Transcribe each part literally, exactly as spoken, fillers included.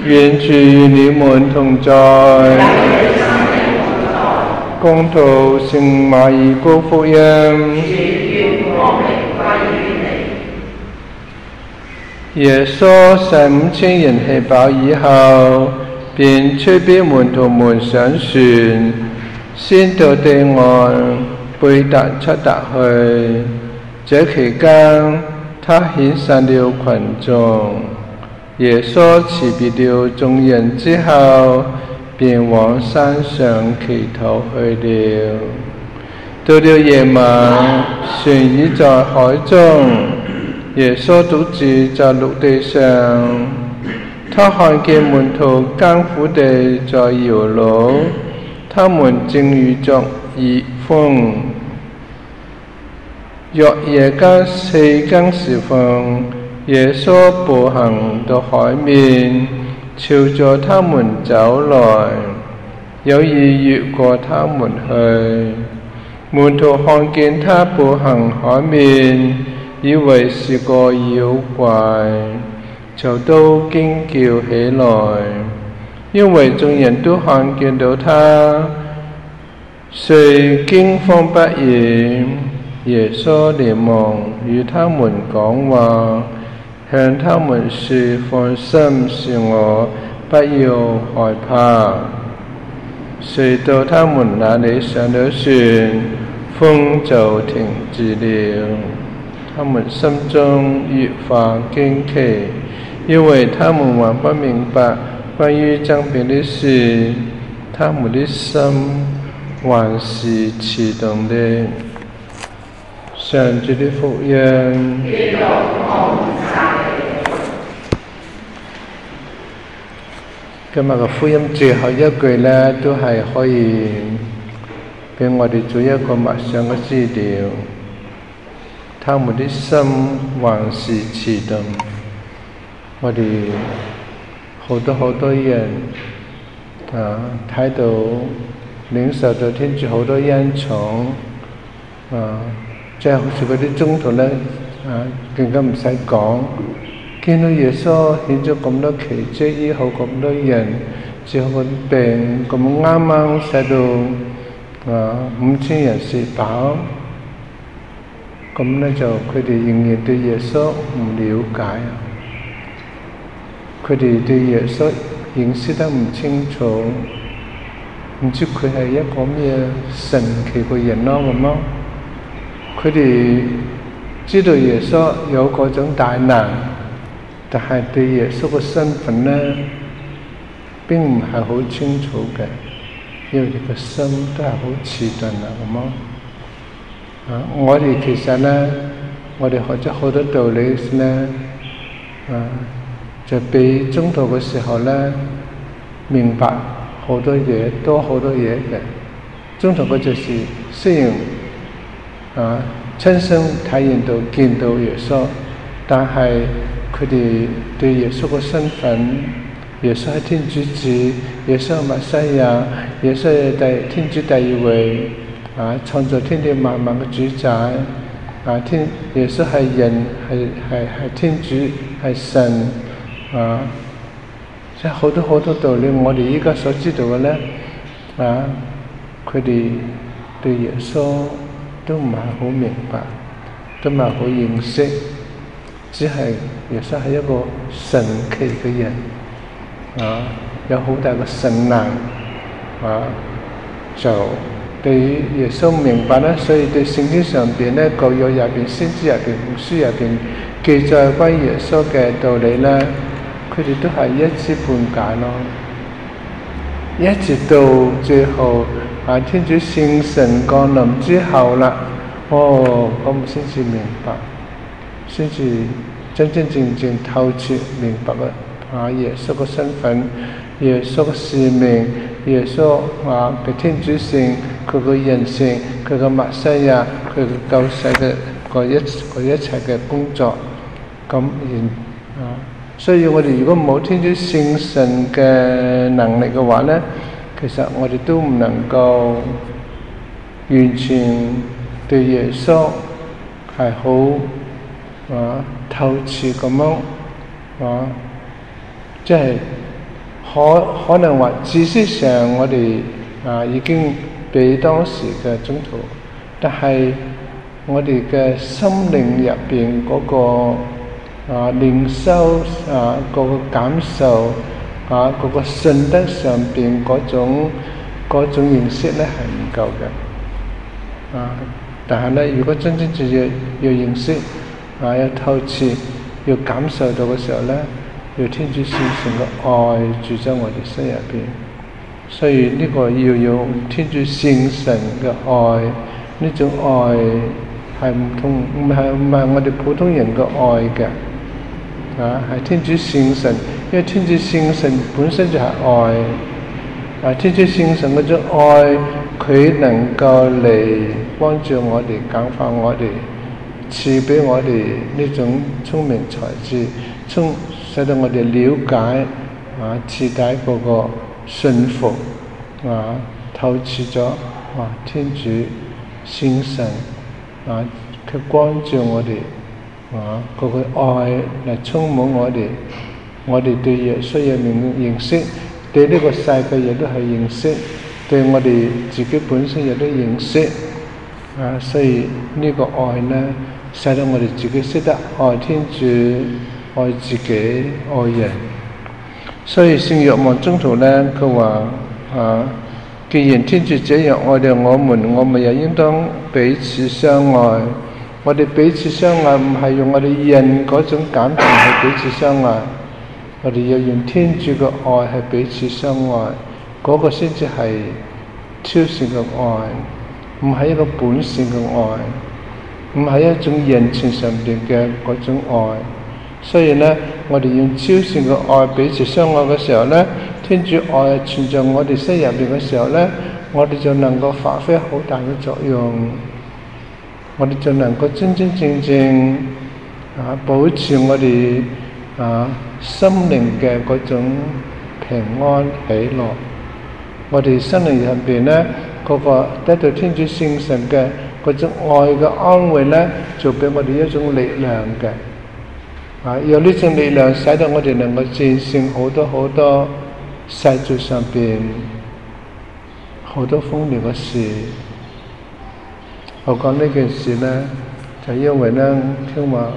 願主與你們同在。恭讀聖馬爾谷福音。耶穌使五千人吃飽以後，便催逼門徒們上船，先到對岸貝達出達去。這期間，他遣散了群眾。耶穌辭別了眾人之後，便往山上祈禱去了。到了夜晚，船已在海中，耶穌獨自在陸地上。他看見門徒艱苦地在搖橹，他們正遇着熱風。約夜間四更時分，耶穌步行到海面，朝着他們走來，有意越過他們去。門徒看見他步行海面，以為是個妖怪，就都驚叫起來，因為眾人都看見到他，遂驚慌不已。耶穌連忙與他們講話，向他們說：放心，是我，不要害怕。遂到他們那裡上了船，風就停止了。他們心中越發驚奇，因為他們還不明白關於爭辯的事，他們的心還是遲鈍的。上主的福音。今日嘅福音最後一句呢，都係可以俾我哋做一個默想嘅資料。他們的心還是遲鈍。我哋好多好多人啊，睇到領受到天主好多恩寵啊，即係好似嗰啲宗徒咧啊，更加唔使講。見到耶穌顯咗咁多奇蹟，醫好咁多人，治好個病，咁啱啱使到啊五千人食飽，咁咧就佢哋仍然對耶穌唔了解啊！佢哋對耶穌認識得唔清楚，唔知佢係一個咩神奇嘅人咯咁咯。佢哋知道耶穌有嗰種大能，但係對耶穌嘅身份呢並唔係好清楚嘅，因為佢個心都係好遲鈍啊咁咯。啊，我哋其實呢，我哋學咗好多道理呢，啊，就比中途嘅時候呢明白好多嘢，多好多嘢嘅。中途嗰就是雖然啊親身體驗到見到耶穌，但係佢哋對耶穌嘅身份，耶穌係天主子，耶穌係默西亞，耶穌係第天主第二位啊，創造天地萬物嘅主宰啊，天耶穌係人，係係係天主，係神啊，即係好多好多道理，我哋依家所知道嘅咧啊，佢哋對耶穌都唔係好明白，都唔係好認識，只係耶穌係一個神奇嘅人啊，有好大嘅神能啊，就對於耶穌明白咧，所以對聖經上邊咧，舊約入邊、先知入邊、古書入邊記載關於耶穌嘅道理咧，佢哋都係一知半解咯。一直到最後啊，天主聖神降臨之後啦，哦，咁先至明白，先至真真正正透徹明白啊耶穌嘅身份、耶穌嘅使命、耶穌啊嘅天主性、佢嘅人性、佢嘅默西亞、佢嘅救世嘅嗰一嗰一切嘅工作，咁然啊。所以我哋如果冇天主聖神嘅能力嘅話咧，其實我哋都唔能夠完全對耶穌係好啊透徹咁樣啊，即係可可能話知識上我哋啊已經比當時嘅宗徒，但係我哋嘅心靈入邊嗰個啊靈修啊嗰個感受啊嗰個信德上邊嗰種嗰種認識咧係唔夠嘅啊！但係咧，如果真真正正要認識啊，要透徹，要感受到嘅時候咧，要天主聖神嘅愛住喺我哋心入邊，所以呢個要用天主聖神嘅愛，呢種愛係唔同，唔係唔係我哋普通人嘅愛嘅，啊係天主聖神，因為天主聖神本身就係愛，啊天主聖神嗰種愛，佢能夠嚟幫助我哋，感化我哋，賜俾我哋呢種聰明才智，聰使到我哋了解啊，徹底嗰個信服啊，透徹咗啊，天主聖神啊，佢關照我哋啊，嗰個愛嚟充滿我哋，我哋對耶穌嘅認識，對呢個世界亦都係認識，對我哋自己本身亦都認識啊，所以呢個愛呢，使到我哋自己識得愛天主，愛自己，愛人。所以聖若望宗徒呢，佢話啊，既然天主這樣愛了我們，我們又應當彼此相愛。我哋彼此相愛唔係用我哋人嗰種感情去彼此相愛，我哋要用天主嘅愛係彼此相愛，嗰個先至係超性嘅愛，唔係一個本性嘅愛，唔係一種人情上邊嘅嗰種愛。所以呢，我哋用超性嘅愛彼此相愛嘅時候呢，天主愛存在我哋心入邊嘅時候呢，我哋就能夠發揮好大嘅作用，我哋就能夠真真正正啊保持我哋啊心靈嘅嗰種平安喜樂。我哋心靈入邊呢，嗰個得到天主聖神嘅嗰種愛嘅安慰呢，就俾我哋一種力量嘅。啊！有呢種力量，使到我哋能夠戰勝好多好多世俗上邊好多風流嘅事。我講呢件事呢，就因為呢，聽話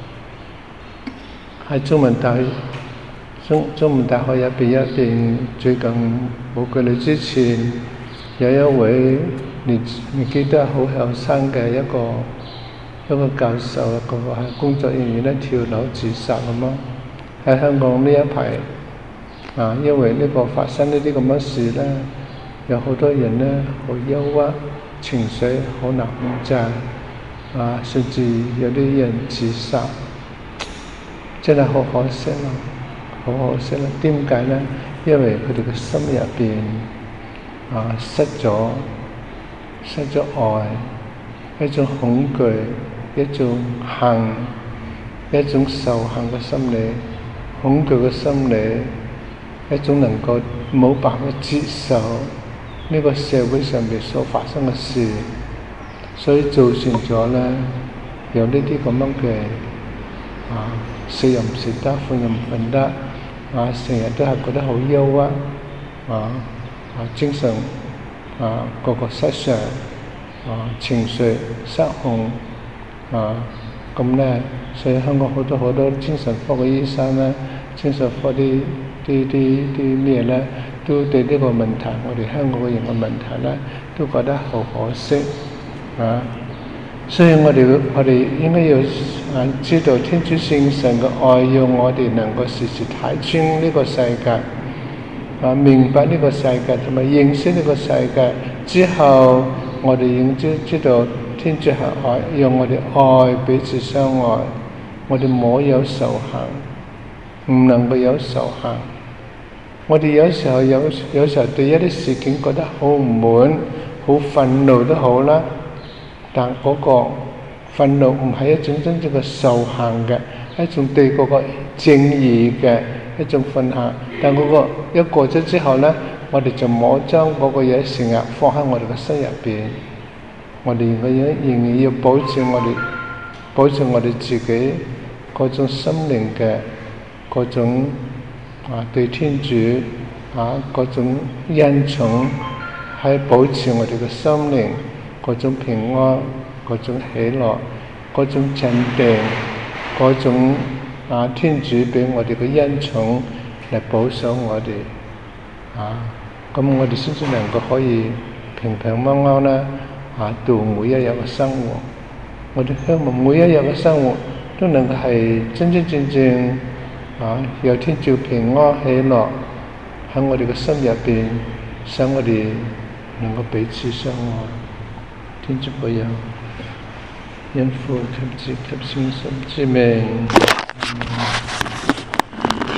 喺中文大中中文大學入邊一邊，最近冇幾耐之前，有一位年年紀都係好後生嘅一個。一個教授，一個係工作人員咧跳樓自殺咁咯。喺香港呢一排啊，因為呢個發生呢啲咁嘅事咧，有好多人咧好憂鬱，情緒好難控制啊，甚至有啲人自殺，真係好可惜咯，好可惜啦。點解咧？因為佢哋嘅心入邊啊失咗，失咗愛，一種恐懼。一種恨，一種仇恨嘅心理，恐懼嘅心理，一種能夠冇辦法接受呢個社會上面所發生嘅事，所以造成咗咧有呢啲咁樣嘅啊食又唔食得，瞓又唔瞓得，啊成日都係覺得好憂鬱，啊啊精神啊個個失常，啊情緒失控。啊，咁咧，所以香港好多好多精神科嘅醫生咧，精神科啲啲啲啲咩咧，都對呢個問題，我哋香港嘅人嘅問題咧，都覺得好可惜啊。所以我哋我哋應該要啊知道天主聖神嘅愛，要我哋能夠時時睇清呢個世界，啊明白呢個世界同埋認識呢個世界之後，我哋應知知道。天主係愛，讓我哋愛彼此相愛，我哋冇有仇恨，唔能夠有仇恨。我哋有時候有有時候對一啲事件覺得好唔滿、好憤怒都好啦，但嗰個憤怒唔係一種真正嘅仇恨嘅，一種對嗰個正義嘅一種憤恨。但嗰個一過咗之後咧，我哋就冇將嗰個嘢成日放喺我哋嘅心入邊。我哋嘅嘢仍然要保持我哋，保持我哋自己嗰種心靈嘅嗰種啊，對天主啊嗰種恩寵，喺保持我哋嘅心靈嗰種平安、嗰種喜樂、嗰種鎮定、嗰種啊天主俾我哋嘅恩寵嚟保守我哋啊，咁我哋先至能夠可以平平安安啦啊度每一日嘅生活。我哋希望每一日嘅生活都能夠係真真正正啊有天主平安喜樂喺我哋嘅心入邊，使我哋能夠彼此相愛。天主保佑，因父及子及聖神之名。